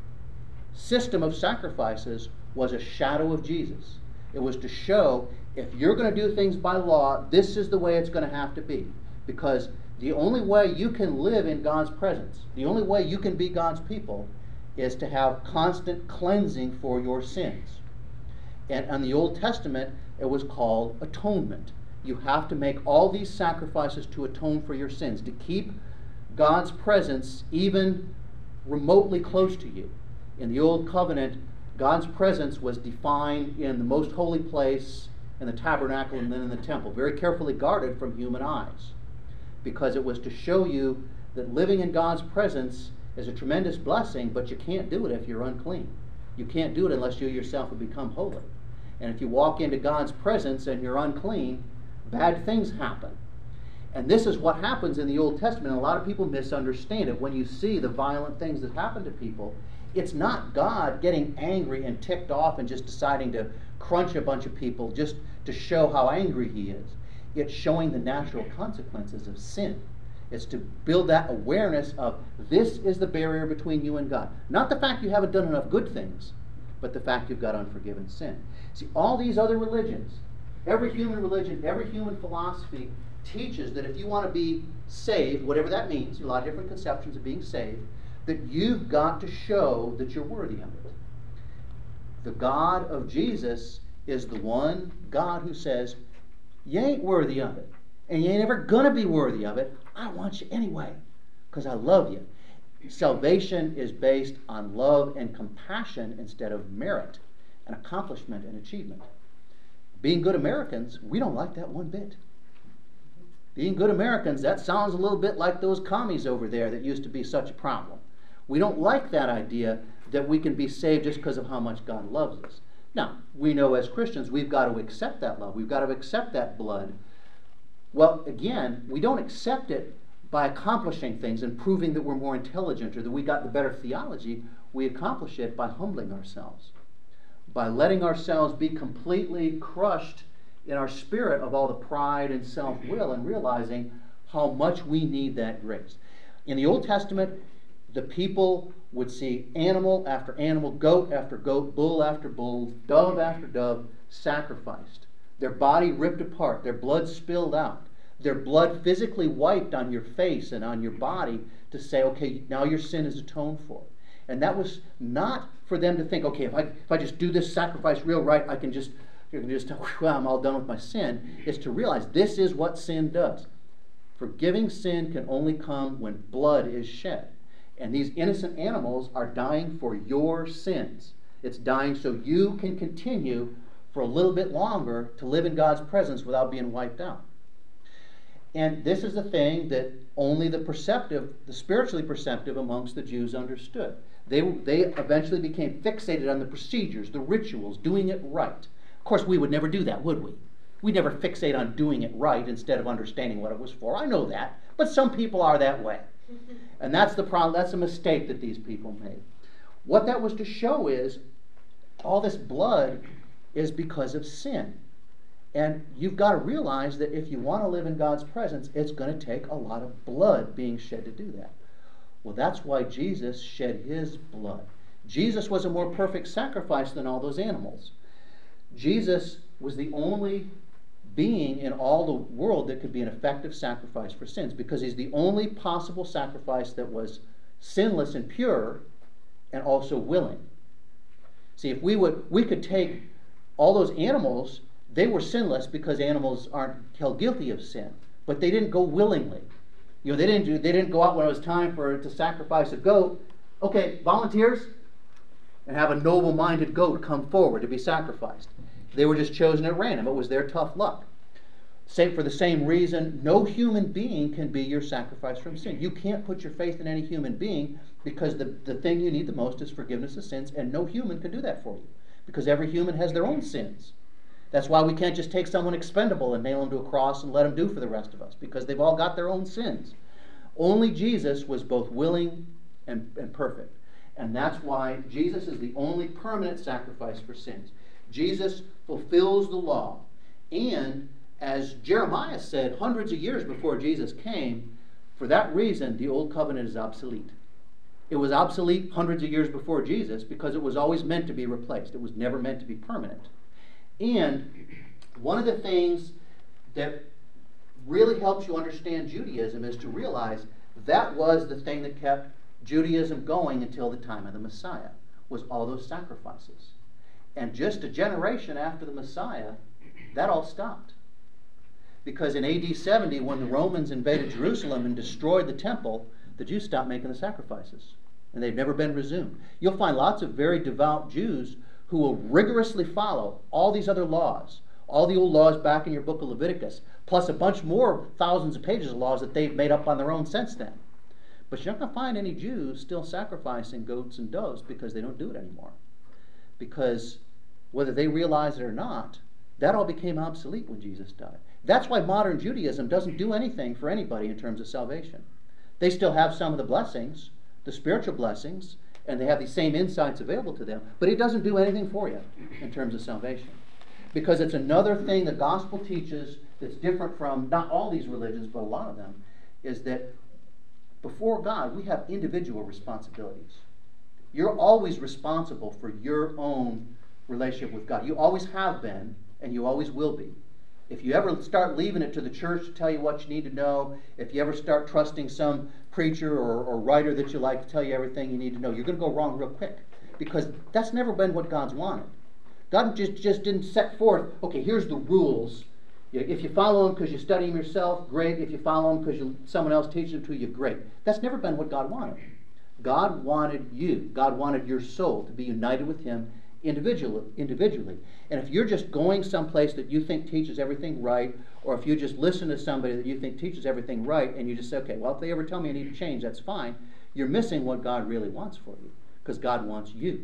system of sacrifices was a shadow of Jesus. It was to show, if you're going to do things by law, this is the way it's going to have to be. Because the only way you can live in God's presence, the only way you can be God's people, is to have constant cleansing for your sins. And in the Old Testament, it was called atonement. You have to make all these sacrifices to atone for your sins, to keep God's presence even remotely close to you. In the Old Covenant, God's presence was defined in the most holy place, in the tabernacle, and then in the temple, very carefully guarded from human eyes, because it was to show you that living in God's presence is a tremendous blessing, but you can't do it if you're unclean. You can't do it unless you yourself have become holy. And if you walk into God's presence and you're unclean, bad things happen. And this is what happens in the Old Testament. A lot of people misunderstand it. When you see the violent things that happen to people, it's not God getting angry and ticked off and just deciding to crunch a bunch of people just to show how angry he is. It's showing the natural consequences of sin. It's to build that awareness of this is the barrier between you and God. Not the fact you haven't done enough good things, but the fact you've got unforgiven sin. See, all these other religions, every human religion, every human philosophy teaches that if you want to be saved, whatever that means, a lot of different conceptions of being saved, that you've got to show that you're worthy of it. The God of Jesus is the one God who says, you ain't worthy of it, and you ain't ever going to be worthy of it. I want you anyway, because I love you. Salvation is based on love and compassion instead of merit and accomplishment and achievement. Being good Americans, we don't like that one bit. Being good Americans, that sounds a little bit like those commies over there that used to be such a problem. We don't like that idea that we can be saved just because of how much God loves us. Now, we know as Christians we've got to accept that love. We've got to accept that blood. Well, again, we don't accept it by accomplishing things and proving that we're more intelligent or that we got the better theology. We accomplish it by humbling ourselves, by letting ourselves be completely crushed in our spirit of all the pride and self-will and realizing how much we need that grace. In the Old Testament, the people would see animal after animal, goat after goat, bull after bull, dove after dove sacrificed. Their body ripped apart, their blood spilled out, their blood physically wiped on your face and on your body to say, okay, now your sin is atoned for. And that was not for them to think, okay, if I if I just do this sacrifice real right, I can just, you can just tell, well, I'm all done with my sin. It's to realize this is what sin does. Forgiving sin can only come when blood is shed. And these innocent animals are dying for your sins. It's dying so you can continue for a little bit longer to live in God's presence without being wiped out. And this is the thing that only the perceptive, the spiritually perceptive amongst the Jews understood. They, they eventually became fixated on the procedures, the rituals, doing it right. Of course, we would never do that, would we? We'd never fixate on doing it right instead of understanding what it was for. I know that. But some people are that way. And that's the problem. That's a mistake that these people made. What that was to show is all this blood is because of sin. And you've got to realize that if you want to live in God's presence, it's going to take a lot of blood being shed to do that. Well, that's why Jesus shed his blood. Jesus was a more perfect sacrifice than all those animals. Jesus was the only being in all the world that could be an effective sacrifice for sins, because he's the only possible sacrifice that was sinless and pure and also willing. See, if we would, we could take all those animals, they were sinless because animals aren't held guilty of sin, but they didn't go willingly. You know, they didn't do, they didn't go out when it was time for to sacrifice a goat. Okay, volunteers, and have a noble-minded goat come forward to be sacrificed. They were just chosen at random. It was their tough luck. Same for the same reason, no human being can be your sacrifice from sin. You can't put your faith in any human being because the, the thing you need the most is forgiveness of sins, and no human can do that for you because every human has their own sins. That's why we can't just take someone expendable and nail them to a cross and let them do for the rest of us, because they've all got their own sins. Only Jesus was both willing and, and perfect. And that's why Jesus is the only permanent sacrifice for sins. Jesus fulfills the law. And as Jeremiah said hundreds of years before Jesus came, for that reason the old covenant is obsolete. It was obsolete hundreds of years before Jesus because it was always meant to be replaced. It was never meant to be permanent. And one of the things that really helps you understand Judaism is to realize that was the thing that kept Judaism going until the time of the Messiah, was all those sacrifices. And just a generation after the Messiah, that all stopped. Because in A D seventy, when the Romans invaded Jerusalem and destroyed the temple, the Jews stopped making the sacrifices. And they've never been resumed. You'll find lots of very devout Jews who will rigorously follow all these other laws, all the old laws back in your book of Leviticus, plus a bunch more thousands of pages of laws that they've made up on their own since then. But you're not going to find any Jews still sacrificing goats and doves because they don't do it anymore. Because whether they realize it or not, that all became obsolete when Jesus died. That's why modern Judaism doesn't do anything for anybody in terms of salvation. They still have some of the blessings, the spiritual blessings, and they have these same insights available to them, but it doesn't do anything for you in terms of salvation. Because it's another thing the gospel teaches that's different from not all these religions, but a lot of them, is that before God, we have individual responsibilities. You're always responsible for your own relationship with God. You always have been, and you always will be. If you ever start leaving it to the church to tell you what you need to know, if you ever start trusting some preacher or, or writer that you like to tell you everything you need to know, you're going to go wrong real quick. Because that's never been what God's wanted. God just, just didn't set forth, okay, here's the rules. If you follow them because you study them yourself, great. If you follow them because you, someone else teaches them to you, great. That's never been what God wanted. God wanted you. God wanted your soul to be united with Him individually. individually. And if you're just going someplace that you think teaches everything right, or if you just listen to somebody that you think teaches everything right, and you just say, okay, well, if they ever tell me I need to change, that's fine, you're missing what God really wants for you, because God wants you.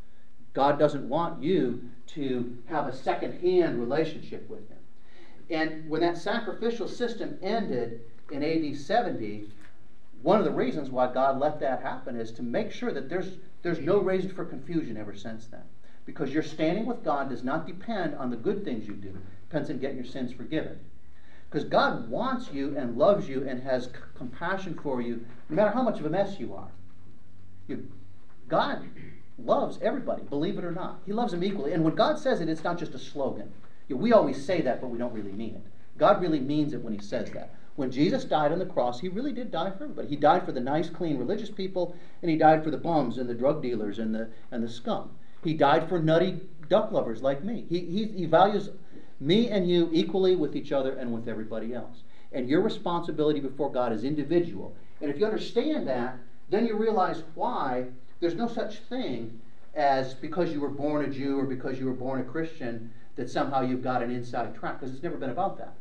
God doesn't want you to have a second-hand relationship with Him. And when that sacrificial system ended in A D seventy, one of the reasons why God let that happen is to make sure that there's, there's no reason for confusion ever since then. Because your standing with God does not depend on the good things you do. It depends on getting your sins forgiven. Because God wants you and loves you and has c- compassion for you, no matter how much of a mess you are. You, God loves everybody, believe it or not. He loves them equally. And when God says it, it's not just a slogan. You know, we always say that, but we don't really mean it. God really means it when he says that. When Jesus died on the cross, he really did die for everybody. He died for the nice, clean, religious people, and he died for the bums and the drug dealers and the and the scum. He died for nutty duck lovers like me. He, he, he values me and you equally with each other and with everybody else. And your responsibility before God is individual. And if you understand that, then you realize why there's no such thing as because you were born a Jew or because you were born a Christian that somehow you've got an inside track, because it's never been about that.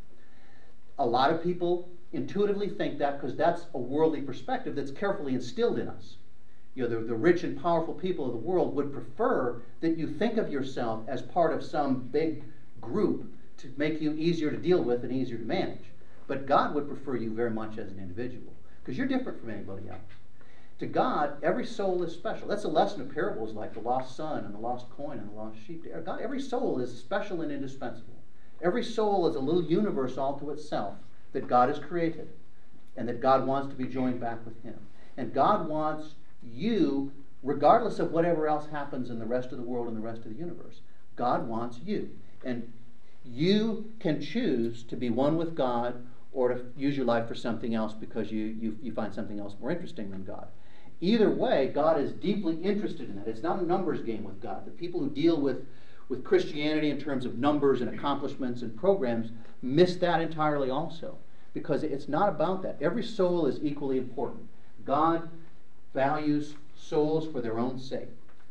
A lot of people intuitively think that because that's a worldly perspective that's carefully instilled in us. You know, the, the rich and powerful people of the world would prefer that you think of yourself as part of some big group to make you easier to deal with and easier to manage. But God would prefer you very much as an individual, because you're different from anybody else. To God, every soul is special. That's a lesson of parables like the lost son and the lost coin and the lost sheep. God, every soul is special and indispensable. Every soul is a little universe all to itself that God has created and that God wants to be joined back with him. And God wants you, regardless of whatever else happens in the rest of the world and the rest of the universe, God wants you. And you can choose to be one with God or to use your life for something else because you, you, you find something else more interesting than God. Either way, God is deeply interested in that. It's not a numbers game with God. The people who deal with, with Christianity in terms of numbers and accomplishments and programs miss that entirely also, because it's not about that. Every soul is equally important. God values souls for their own sake.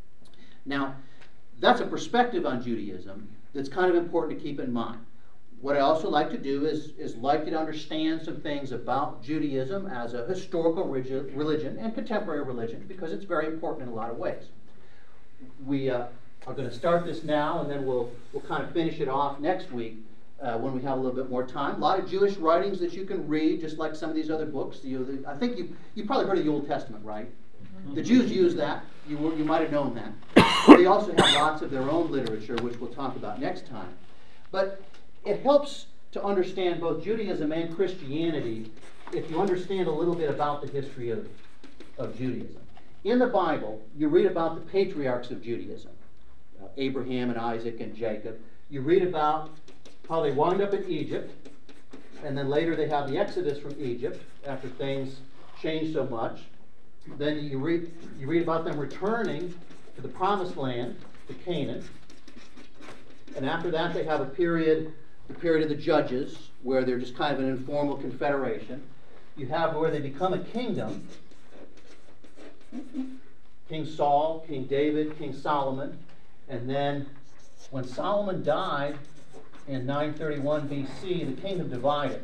Now, that's a perspective on Judaism that's kind of important to keep in mind. What I also like to do is, is like you to understand some things about Judaism as a historical religion and contemporary religion, because it's very important in a lot of ways. We uh, are going to start this now, and then we'll, we'll kind of finish it off next week uh, when we have a little bit more time. A lot of Jewish writings that you can read, just like some of these other books. You, the, I think you, you probably heard of the Old Testament, right? The Jews use that. You, were, you might have known that. They also have lots of their own literature, which we'll talk about next time. But it helps to understand both Judaism and Christianity if you understand a little bit about the history of, of Judaism. In the Bible, you read about the patriarchs of Judaism, uh, Abraham and Isaac and Jacob. You read about how they wind up in Egypt, and then later they have the Exodus from Egypt after things change so much. Then you read, you read about them returning to the Promised Land, to Canaan. And after that they have a period the period of the Judges, where they're just kind of an informal confederation. You have where they become a kingdom. King Saul, King David, King Solomon. And then when Solomon died in nine thirty-one B C, the kingdom divided.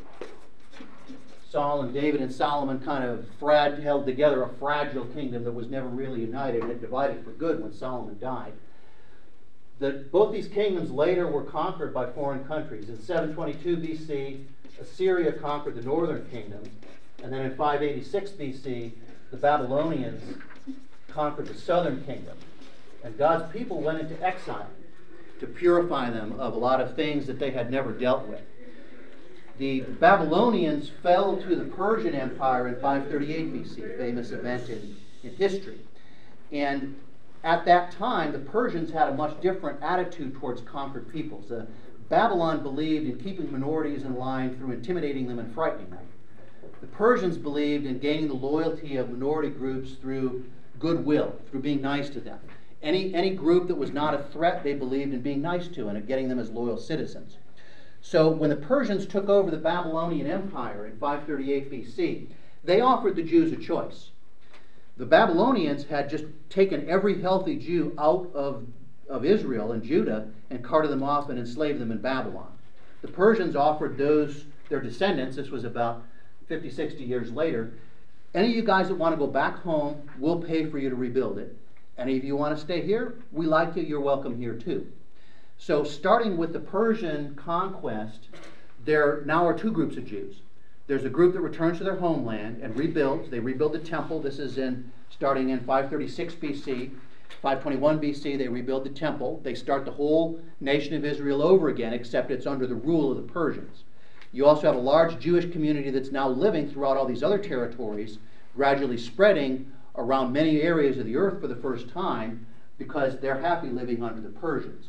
Saul and David and Solomon kind of frag- held together a fragile kingdom that was never really united, and it divided for good when Solomon died. That both these kingdoms later were conquered by foreign countries. In seven twenty-two B C, Assyria conquered the northern kingdom, and then in five eighty-six B C, the Babylonians conquered the southern kingdom. And God's people went into exile to purify them of a lot of things that they had never dealt with. The Babylonians fell to the Persian Empire in five thirty-eight B C, a famous event in, in history. And at that time, the Persians had a much different attitude towards conquered peoples. Uh, Babylon believed in keeping minorities in line through intimidating them and frightening them. The Persians believed in gaining the loyalty of minority groups through goodwill, through being nice to them. Any, any group that was not a threat, they believed in being nice to and getting them as loyal citizens. So when the Persians took over the Babylonian Empire in five thirty-eight B C, they offered the Jews a choice. The Babylonians had just taken every healthy Jew out of, of Israel and Judah and carted them off and enslaved them in Babylon. The Persians offered those, their descendants, this was about fifty, sixty years later, any of you guys that want to go back home, we'll pay for you to rebuild it. Any of you want to stay here, we like you, you're welcome here too. So starting with the Persian conquest, there now are two groups of Jews. There's a group that returns to their homeland and rebuilds. They rebuild the temple. This is in starting in five thirty-six B C. five twenty-one B C, they rebuild the temple. They start the whole nation of Israel over again, except it's under the rule of the Persians. You also have a large Jewish community that's now living throughout all these other territories, gradually spreading around many areas of the earth for the first time because they're happy living under the Persians.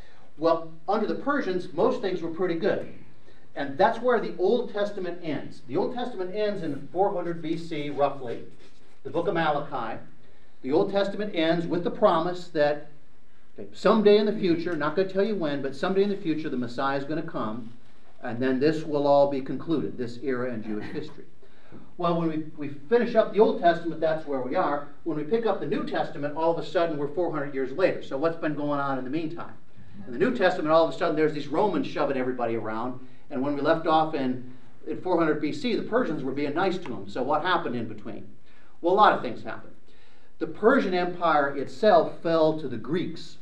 Well, under the Persians, most things were pretty good. And that's where the Old Testament ends. The Old Testament ends in four hundred B C, roughly, the book of Malachi. The Old Testament ends with the promise that okay, someday in the future, not going to tell you when, but someday in the future the Messiah is going to come, and then this will all be concluded, this era in Jewish history. Well, when we, we finish up the Old Testament, that's where we are. When we pick up the New Testament, all of a sudden we're four hundred years later. So what's been going on in the meantime? In the New Testament, all of a sudden there's these Romans shoving everybody around, and when we left off in, in four hundred B C, the Persians were being nice to them. So what happened in between? Well, a lot of things happened. The Persian Empire itself fell to the Greeks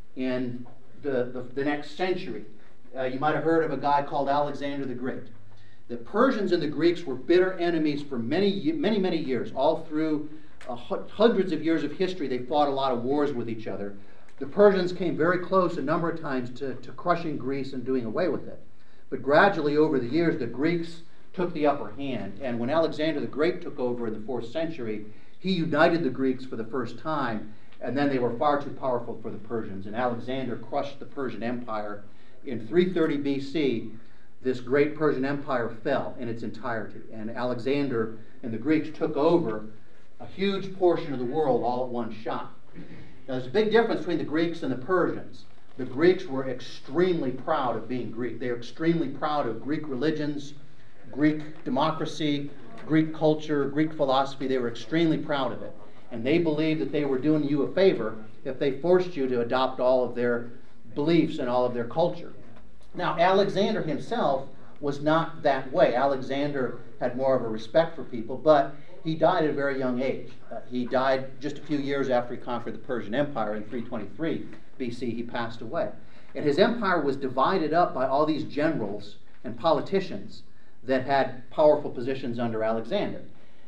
in the, the, the next century. Uh, you might have heard of a guy called Alexander the Great. The Persians and the Greeks were bitter enemies for many, many, many years. All through uh, hundreds of years of history, they fought a lot of wars with each other. The Persians came very close a number of times to, to crushing Greece and doing away with it. But gradually over the years, the Greeks took the upper hand. And when Alexander the Great took over in the fourth century, he united the Greeks for the first time, and then they were far too powerful for the Persians. And Alexander crushed the Persian Empire. In three thirty B C, this great Persian Empire fell in its entirety. And Alexander and the Greeks took over a huge portion of the world all at one shot. Now, there's a big difference between the Greeks and the Persians. The Greeks were extremely proud of being Greek. They were extremely proud of Greek religions, Greek democracy, Greek culture, Greek philosophy. They were extremely proud of it. And they believed that they were doing you a favor if they forced you to adopt all of their beliefs and all of their culture. Now, Alexander himself was not that way. Alexander had more of a respect for people, but he died at a very young age. Uh, he died just a few years after he conquered the Persian Empire in three twenty-three B C. He passed away. And his empire was divided up by all these generals and politicians that had powerful positions under Alexander.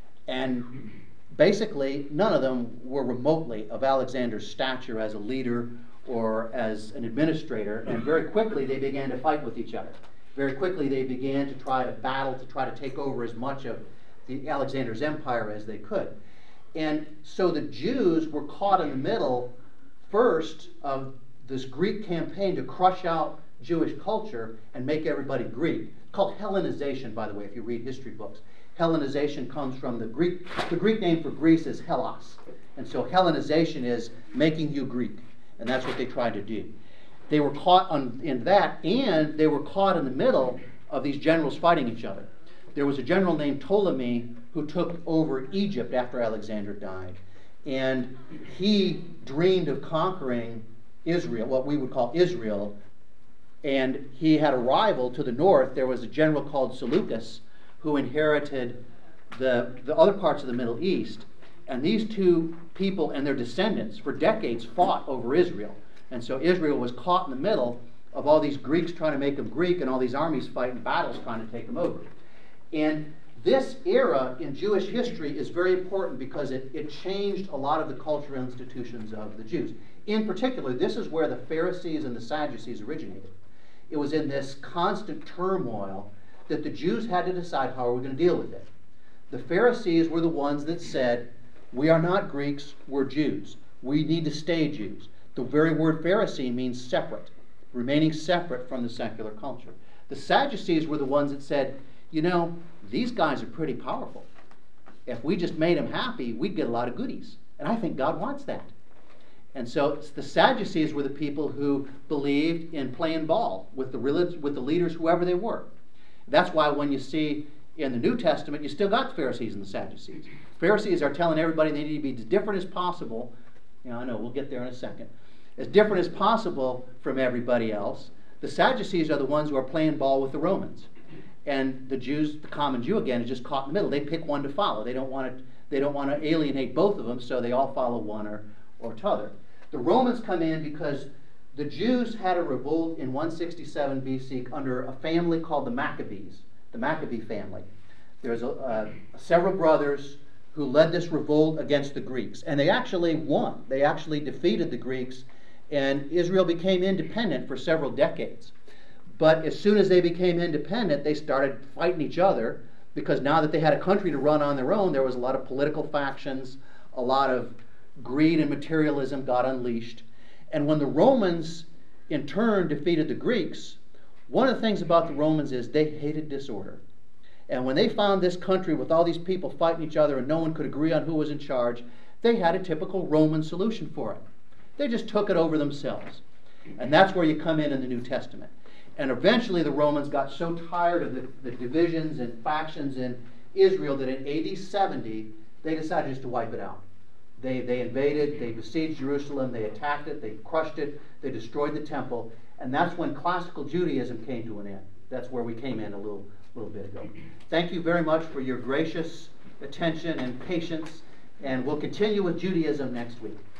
And basically, none of them were remotely of Alexander's stature as a leader or as an administrator, and very quickly they began to fight with each other. Very quickly they began to try to battle, to try to take over as much of the Alexander's empire as they could. And so the Jews were caught in the middle, first, of this Greek campaign to crush out Jewish culture and make everybody Greek. It's called Hellenization, by the way, if you read history books. Hellenization comes from the Greek, the Greek name for Greece is Hellas. And so Hellenization is making you Greek. And that's what they tried to do. They were caught on, in that, and they were caught in the middle of these generals fighting each other. There was a general named Ptolemy who took over Egypt after Alexander died. And he dreamed of conquering Israel, what we would call Israel. And he had a rival to the north. There was a general called Seleucus who inherited the, the other parts of the Middle East. And these two people and their descendants for decades fought over Israel. And so Israel was caught in the middle of all these Greeks trying to make them Greek and all these armies fighting battles trying to take them over. And this era in Jewish history is very important because it, it changed a lot of the cultural institutions of the Jews. In particular, this is where the Pharisees and the Sadducees originated. It was in this constant turmoil that the Jews had to decide how are we going to deal with it. The Pharisees were the ones that said, we are not Greeks, we're Jews. We need to stay Jews. The very word Pharisee means separate, remaining separate from the secular culture. The Sadducees were the ones that said, you know, these guys are pretty powerful. If we just made them happy, we'd get a lot of goodies. And I think God wants that. And so the Sadducees were the people who believed in playing ball with the, with the leaders, whoever they were. That's why when you see in the New Testament, you still got the Pharisees and the Sadducees. Pharisees are telling everybody they need to be as different as possible. You know, I know, we'll get there in a second. As different as possible from everybody else. The Sadducees are the ones who are playing ball with the Romans. And the Jews, the common Jew again, is just caught in the middle. They pick one to follow. They don't want to, they don't want to alienate both of them, so they all follow one or, or t'other. The Romans come in because the Jews had a revolt in one sixty-seven B C under a family called the Maccabees, the Maccabee family. There's a, uh, several brothers who led this revolt against the Greeks. And they actually won. They actually defeated the Greeks, and Israel became independent for several decades. But as soon as they became independent, they started fighting each other, because now that they had a country to run on their own, there was a lot of political factions, a lot of greed and materialism got unleashed. And when the Romans in turn defeated the Greeks, one of the things about the Romans is they hated disorder. And when they found this country with all these people fighting each other and no one could agree on who was in charge, they had a typical Roman solution for it. They just took it over themselves. And that's where you come in in the New Testament. And eventually the Romans got so tired of the, the divisions and factions in Israel that in A D seventy, they decided just to wipe it out. They, they invaded, they besieged Jerusalem, they attacked it, they crushed it, they destroyed the temple, and that's when classical Judaism came to an end. That's where we came in a little, little bit ago. Thank you very much for your gracious attention and patience, and we'll continue with Judaism next week.